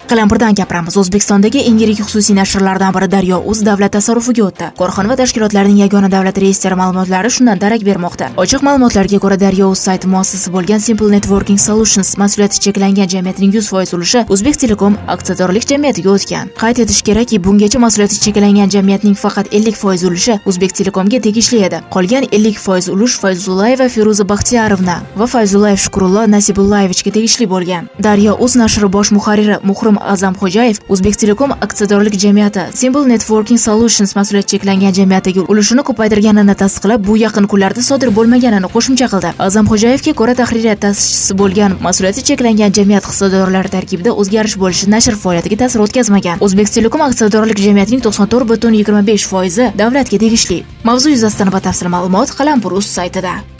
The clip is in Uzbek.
Qalampirdan gapiramiz. O'zbekistondagi eng yirik xususiy nashrlardan biri Daryo.uz davlat tasarrufiga o'tdi. Korxona va tashkilotlarning yagona davlat reyestri ma'lumotlari shundan darak bermoqda. Ochiq ma'lumotlarga ko'ra, Daryo.uz sayti muassisi bo'lgan Simple Networking Solutions mas'uliyati cheklangan jamiyatning 100% ulushi O'zbek Telekom aksiyadorlik jamiyatiga o'tgan. Qayd etish kerakki, bungacha mas'uliyati cheklangan jamiyatning faqat 50% ulushi O'zbek Telekomga tegishli edi. Qolgan 50% ulush Fayzullayeva Feruza Baxtiyarovna va Fayzullayev Shukrullo Nasibullayevichga tegishli bo'lgan. Daryo.uz nashri bosh muharriri Muhrim Azamxo'jayev O'zbek Telekom aksiyadorlik jamiyati Simple Networking Solutions mas'uliyati cheklangan jamiyatdagi ulushini ko'paytirganini tasdiqlab, bu yaqin kunlarda sodir bo'lmaganini qo'shimcha qildi. Azamxo'jayevga ko'ra, tahririyat ta'sischisi bo'lgan mas'uliyati cheklangan jamiyat hissodorlari tarkibida o'zgarish bo'lishi nashr faoliyatiga ta'sir o'tkazmagan. O'zbek Telekom aksiyadorlik jamiyatining 94,25% davlatga tegishli. Mavzu yuzasidan batafsil ma'lumot Qalampir.uz saytida.